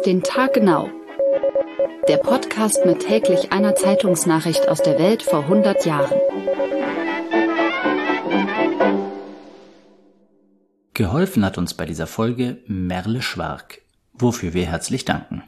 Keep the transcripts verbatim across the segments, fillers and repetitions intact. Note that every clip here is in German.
den Tag genau. Der Podcast mit täglich einer Zeitungsnachricht aus der Welt vor hundert Jahren. Geholfen hat uns bei dieser Folge Merle Schwark, wofür wir herzlich danken.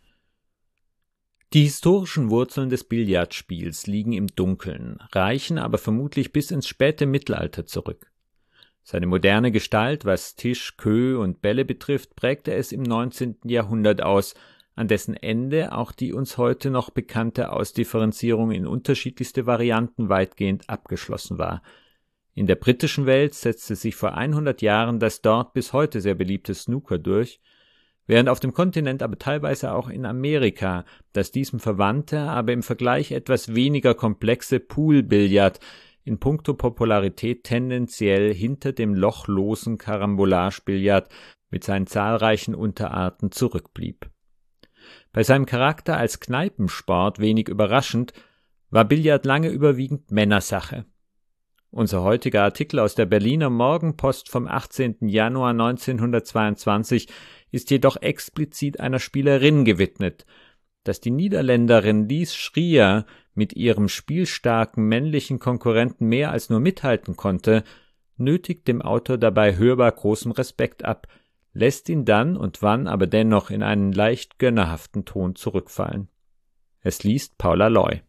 Die historischen Wurzeln des Billardspiels liegen im Dunkeln, reichen aber vermutlich bis ins späte Mittelalter zurück. Seine moderne Gestalt, was Tisch, Queue und Bälle betrifft, prägte es im neunzehnten Jahrhundert aus, an dessen Ende auch die uns heute noch bekannte Ausdifferenzierung in unterschiedlichste Varianten weitgehend abgeschlossen war. In der britischen Welt setzte sich vor hundert Jahren das dort bis heute sehr beliebte Snooker durch, während auf dem Kontinent, aber teilweise auch in Amerika, das diesem verwandte, aber im Vergleich etwas weniger komplexe Poolbillard in puncto Popularität tendenziell hinter dem lochlosen Carambolage-Billard mit seinen zahlreichen Unterarten zurückblieb. Bei seinem Charakter als Kneipensport wenig überraschend, war Billard lange überwiegend Männersache. Unser heutiger Artikel aus der Berliner Morgenpost vom achtzehnten Januar neunzehnhundertzweiundzwanzig ist jedoch explizit einer Spielerin gewidmet. Dass die Niederländerin Lies Schrier mit ihrem spielstarken männlichen Konkurrenten mehr als nur mithalten konnte, nötigt dem Autor dabei hörbar großen Respekt ab, lässt ihn dann und wann aber dennoch in einen leicht gönnerhaften Ton zurückfallen. Es liest Paula Loy.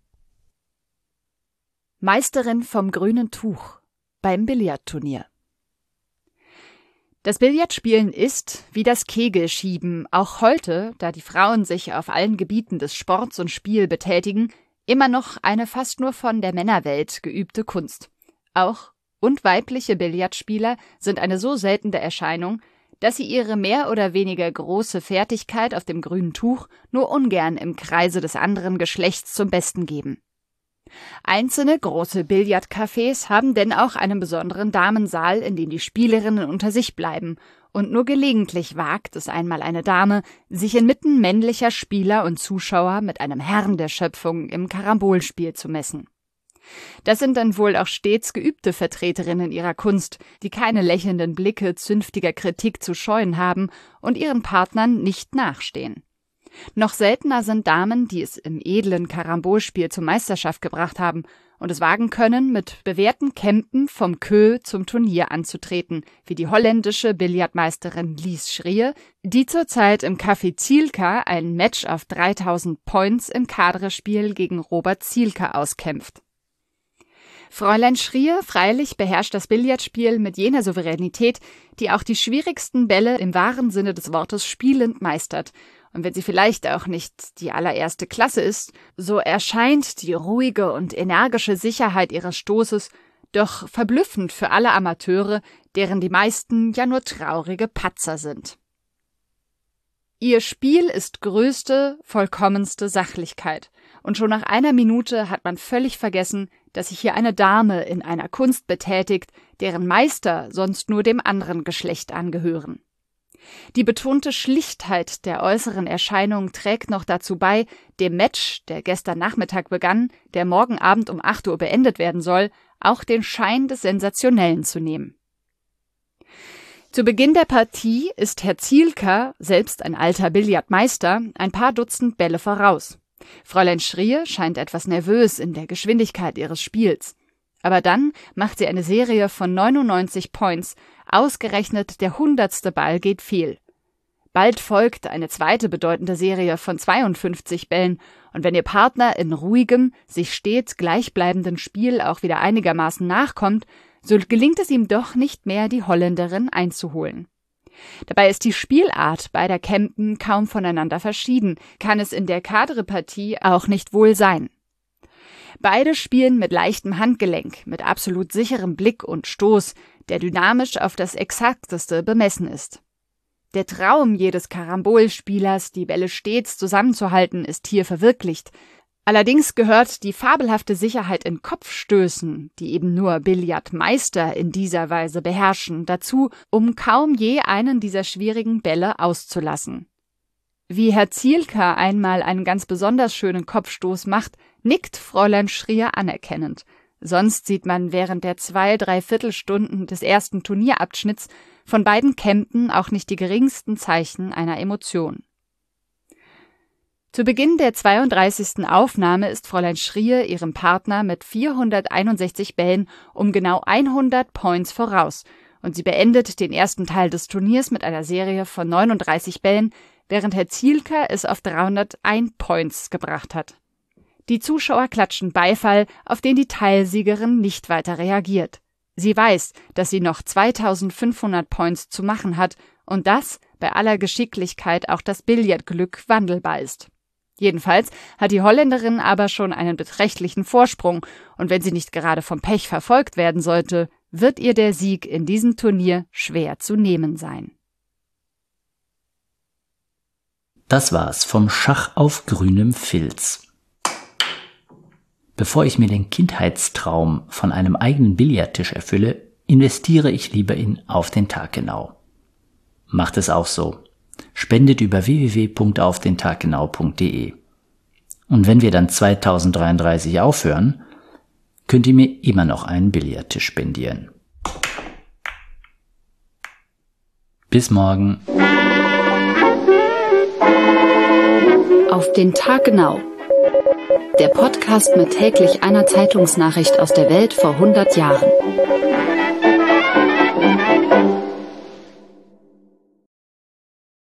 Meisterin vom grünen Tuch beim Billardturnier. Das Billardspielen ist, wie das Kegelschieben, auch heute, da die Frauen sich auf allen Gebieten des Sports und Spiel betätigen, immer noch eine fast nur von der Männerwelt geübte Kunst. Auch und weibliche Billardspieler sind eine so seltene Erscheinung, dass sie ihre mehr oder weniger große Fertigkeit auf dem grünen Tuch nur ungern im Kreise des anderen Geschlechts zum Besten geben. Einzelne große Billardcafés haben denn auch einen besonderen Damensaal, in dem die Spielerinnen unter sich bleiben, und nur gelegentlich wagt es einmal eine Dame, sich inmitten männlicher Spieler und Zuschauer mit einem Herrn der Schöpfung im Karambolspiel zu messen. Das sind dann wohl auch stets geübte Vertreterinnen ihrer Kunst, die keine lächelnden Blicke zünftiger Kritik zu scheuen haben und ihren Partnern nicht nachstehen. Noch seltener sind Damen, die es im edlen Karambolspiel zur Meisterschaft gebracht haben und es wagen können, mit bewährten Kämpfen vom Queue zum Turnier anzutreten, wie die holländische Billardmeisterin Lies Schrier, die zurzeit im Café Zielka ein Match auf dreitausend Points im Cadrespiel gegen Robert Zielka auskämpft. Fräulein Schrier freilich beherrscht das Billardspiel mit jener Souveränität, die auch die schwierigsten Bälle im wahren Sinne des Wortes spielend meistert. Und wenn sie vielleicht auch nicht die allererste Klasse ist, so erscheint die ruhige und energische Sicherheit ihres Stoßes doch verblüffend für alle Amateure, deren die meisten ja nur traurige Patzer sind. Ihr Spiel ist größte, vollkommenste Sachlichkeit. Und schon nach einer Minute hat man völlig vergessen, dass sich hier eine Dame in einer Kunst betätigt, deren Meister sonst nur dem anderen Geschlecht angehören. Die betonte Schlichtheit der äußeren Erscheinung trägt noch dazu bei, dem Match, der gestern Nachmittag begann, der morgen Abend um acht Uhr beendet werden soll, auch den Schein des Sensationellen zu nehmen. Zu Beginn der Partie ist Herr Zielka, selbst ein alter Billardmeister, ein paar Dutzend Bälle voraus. Fräulein Schrier scheint etwas nervös in der Geschwindigkeit ihres Spiels. Aber dann macht sie eine Serie von neunundneunzig Points, ausgerechnet der hundertste Ball geht fehl. Bald folgt eine zweite bedeutende Serie von zweiundfünfzig Bällen, und wenn ihr Partner in ruhigem, sich stets gleichbleibenden Spiel auch wieder einigermaßen nachkommt, so gelingt es ihm doch nicht mehr, die Holländerin einzuholen. Dabei ist die Spielart beider Kämpen kaum voneinander verschieden, kann es in der Cadre-Partie auch nicht wohl sein. Beide spielen mit leichtem Handgelenk, mit absolut sicherem Blick und Stoß, der dynamisch auf das Exakteste bemessen ist. Der Traum jedes Karambolspielers, die Bälle stets zusammenzuhalten, ist hier verwirklicht. Allerdings gehört die fabelhafte Sicherheit in Kopfstößen, die eben nur Billardmeister in dieser Weise beherrschen, dazu, um kaum je einen dieser schwierigen Bälle auszulassen. Wie Herr Zielka einmal einen ganz besonders schönen Kopfstoß macht, nickt Fräulein Schrier anerkennend. Sonst sieht man während der zwei, drei Viertelstunden des ersten Turnierabschnitts von beiden Kämpen auch nicht die geringsten Zeichen einer Emotion. Zu Beginn der zweiunddreißigsten Aufnahme ist Fräulein Schrier ihrem Partner mit vierhunderteinundsechzig Bällen um genau hundert Points voraus und sie beendet den ersten Teil des Turniers mit einer Serie von neununddreißig Bällen, während Herr Zielka es auf dreihunderteins Points gebracht hat. Die Zuschauer klatschen Beifall, auf den die Teilsiegerin nicht weiter reagiert. Sie weiß, dass sie noch zweitausendfünfhundert Points zu machen hat und dass bei aller Geschicklichkeit auch das Billardglück wandelbar ist. Jedenfalls hat die Holländerin aber schon einen beträchtlichen Vorsprung und wenn sie nicht gerade vom Pech verfolgt werden sollte, wird ihr der Sieg in diesem Turnier schwer zu nehmen sein. Das war's vom Schach auf grünem Filz. Bevor ich mir den Kindheitstraum von einem eigenen Billardtisch erfülle, investiere ich lieber in Auf den Tag genau. Macht es auch so. Spendet über w w w punkt auf den tag genau punkt d e. Und wenn wir dann zweitausenddreiunddreißig aufhören, könnt ihr mir immer noch einen Billardtisch spendieren. Bis morgen. Auf den Tag genau. Der Podcast mit täglich einer Zeitungsnachricht aus der Welt vor hundert Jahren.